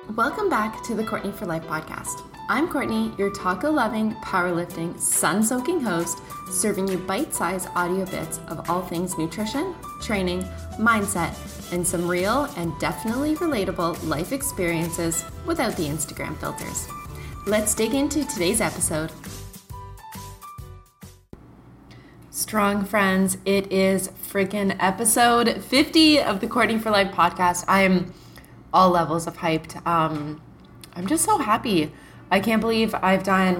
Welcome back to the Courtney for Life podcast. I'm Courtney, your taco-loving, powerlifting, sun-soaking host, serving you bite-sized audio bits of all things nutrition, training, mindset, and some real and definitely relatable life experiences without the Instagram filters. Let's dig into today's episode. Strong friends, it is freaking episode 50 of the Courtney for Life podcast. I am all levels of hyped. I'm just so happy. I can't believe I've done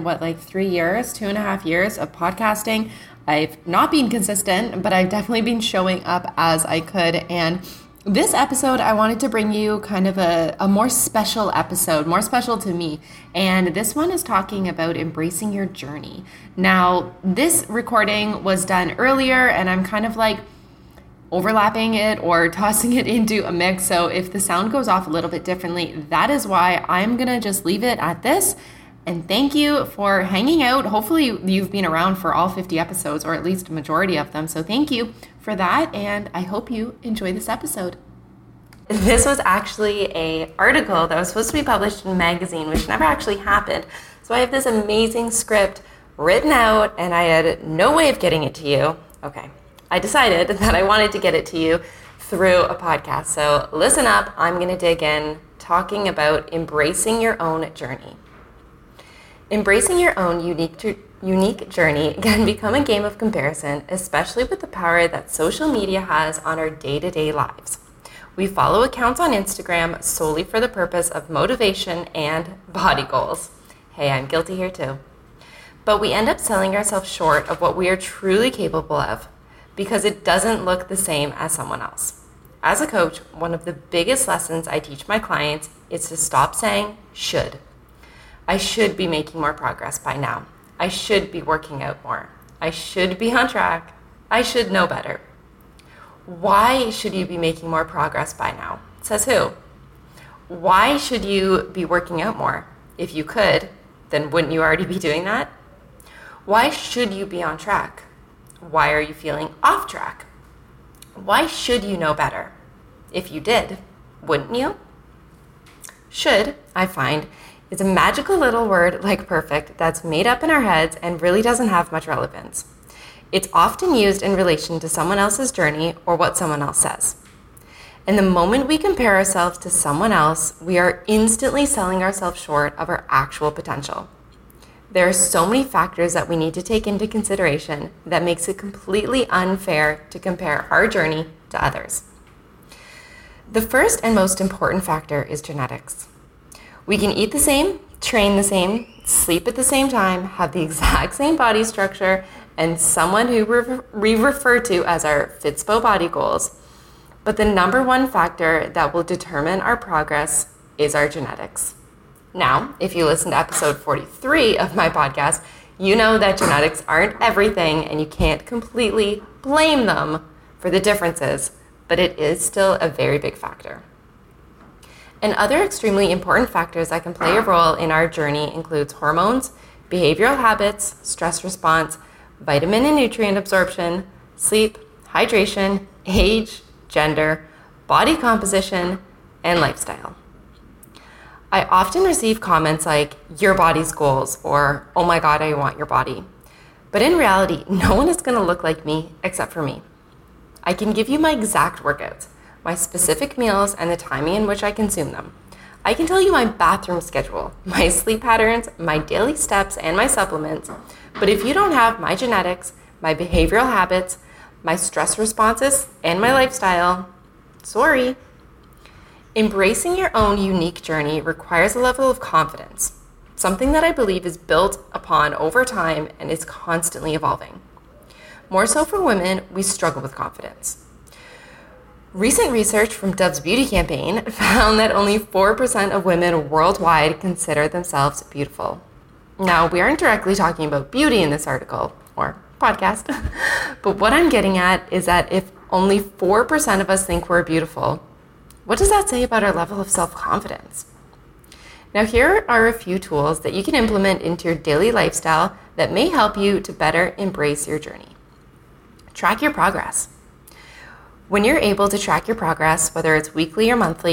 2.5 years of podcasting. I've not been consistent, but I've definitely been showing up as I could. And this episode, I wanted to bring you kind of a more special episode, more special to me. And this one is talking about embracing your journey. Now, this recording was done earlier, and I'm kind of overlapping it or tossing it into a mix. So if the sound goes off a little bit differently, that is why. I'm gonna just leave it at this. And thank you for hanging out. Hopefully you've been around for all 50 episodes, or at least a majority of them. So thank you for that. And I hope you enjoy this episode. This was actually an article that was supposed to be published in a magazine, which never actually happened. So I have this amazing script written out, and I had no way of getting it to you. Okay. I decided that I wanted to get it to you through a podcast. So listen up, I'm going to dig in, talking about embracing your own journey. Embracing your own unique journey can become a game of comparison, especially with the power that social media has on our day-to-day lives. We follow accounts on Instagram solely for the purpose of motivation and body goals. Hey, I'm guilty here too. But we end up selling ourselves short of what we are truly capable of, because it doesn't look the same as someone else. As a coach, one of the biggest lessons I teach my clients is to stop saying should. I should be making more progress by now. I should be working out more. I should be on track. I should know better. Why should you be making more progress by now? Says who? Why should you be working out more? If you could, then wouldn't you already be doing that? Why should you be on track? Why are you feeling off track? Why should you know better? If you did, wouldn't you? Should, I find, is a magical little word like perfect that's made up in our heads and really doesn't have much relevance. It's often used in relation to someone else's journey or what someone else says. And the moment we compare ourselves to someone else, we are instantly selling ourselves short of our actual potential. There are so many factors that we need to take into consideration that makes it completely unfair to compare our journey to others. The first and most important factor is genetics. We can eat the same, train the same, sleep at the same time, have the exact same body structure, and someone who we refer to as our Fitspo body goals. But the number one factor that will determine our progress is our genetics. Now, if you listen to episode 43 of my podcast, you know that genetics aren't everything and you can't completely blame them for the differences, but it is still a very big factor. And other extremely important factors that can play a role in our journey includes hormones, behavioral habits, stress response, vitamin and nutrient absorption, sleep, hydration, age, gender, body composition, and lifestyle. I often receive comments like, your body's goals, or, oh my God, I want your body. But in reality, no one is going to look like me except for me. I can give you my exact workouts, my specific meals, and the timing in which I consume them. I can tell you my bathroom schedule, my sleep patterns, my daily steps, and my supplements. But if you don't have my genetics, my behavioral habits, my stress responses, and my lifestyle, sorry. Embracing your own unique journey requires a level of confidence, something that I believe is built upon over time and is constantly evolving. More so for women, we struggle with confidence. Recent research from Dove's Beauty Campaign found that only 4% of women worldwide consider themselves beautiful. Now, we aren't directly talking about beauty in this article or podcast, but what I'm getting at is that if only 4% of us think we're beautiful, what does that say about our level of self-confidence? Now, here are a few tools that you can implement into your daily lifestyle that may help you to better embrace your journey. Track your progress. When you're able to track your progress, whether it's weekly or monthly,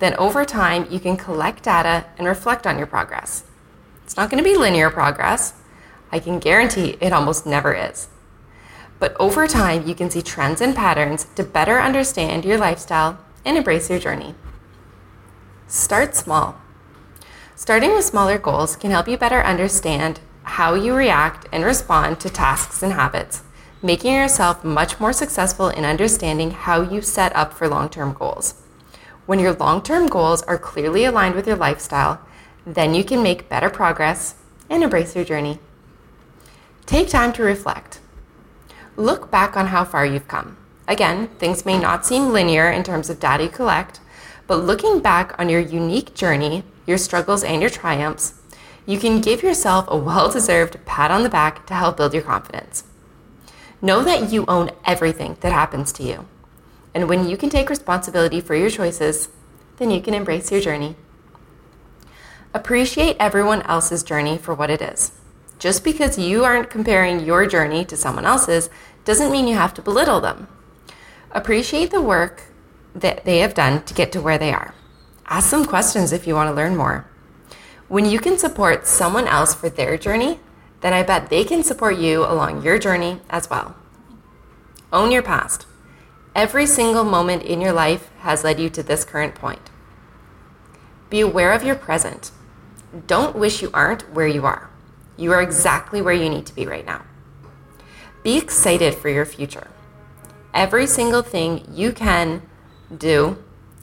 then over time you can collect data and reflect on your progress. It's not going to be linear progress. I can guarantee it almost never is. But over time, you can see trends and patterns to better understand your lifestyle and embrace your journey. Start small. Starting with smaller goals can help you better understand how you react and respond to tasks and habits, making yourself much more successful in understanding how you set up for long-term goals. When your long-term goals are clearly aligned with your lifestyle, then you can make better progress and embrace your journey. Take time to reflect. Look back on how far you've come. Again, things may not seem linear in terms of data you collect, but looking back on your unique journey, your struggles and your triumphs, you can give yourself a well-deserved pat on the back to help build your confidence. Know that you own everything that happens to you. And when you can take responsibility for your choices, then you can embrace your journey. Appreciate everyone else's journey for what it is. Just because you aren't comparing your journey to someone else's doesn't mean you have to belittle them. Appreciate the work that they have done to get to where they are. Ask some questions if you want to learn more. When you can support someone else for their journey, then I bet they can support you along your journey as well. Own your past. Every single moment in your life has led you to this current point. Be aware of your present. Don't wish you aren't where you are. You are exactly where you need to be right now. Be excited for your future. Every single thing you can do,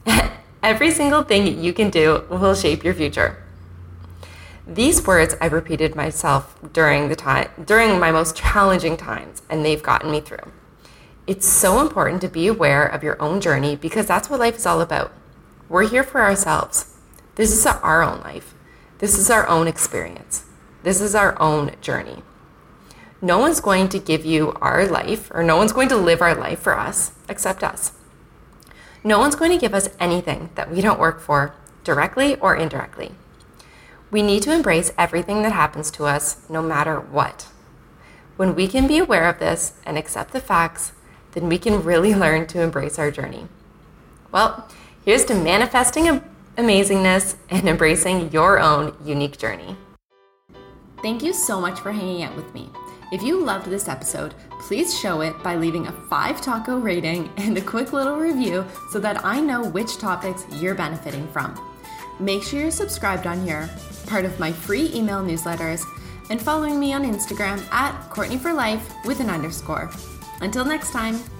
will shape your future. These words I've repeated myself during my most challenging times, and they've gotten me through. It's so important to be aware of your own journey because that's what life is all about. We're here for ourselves. This is our own life. This is our own experience. This is our own journey. No one's going to give you our life, or no one's going to live our life for us except us. No one's going to give us anything that we don't work for, directly or indirectly. We need to embrace everything that happens to us, no matter what. When we can be aware of this and accept the facts, then we can really learn to embrace our journey. Well, here's to manifesting amazingness and embracing your own unique journey. Thank you so much for hanging out with me. If you loved this episode, please show it by leaving a 5-taco rating and a quick little review so that I know which topics you're benefiting from. Make sure you're subscribed on here, part of my free email newsletters, and following me on Instagram at CourtneyForLife with an _. Until next time.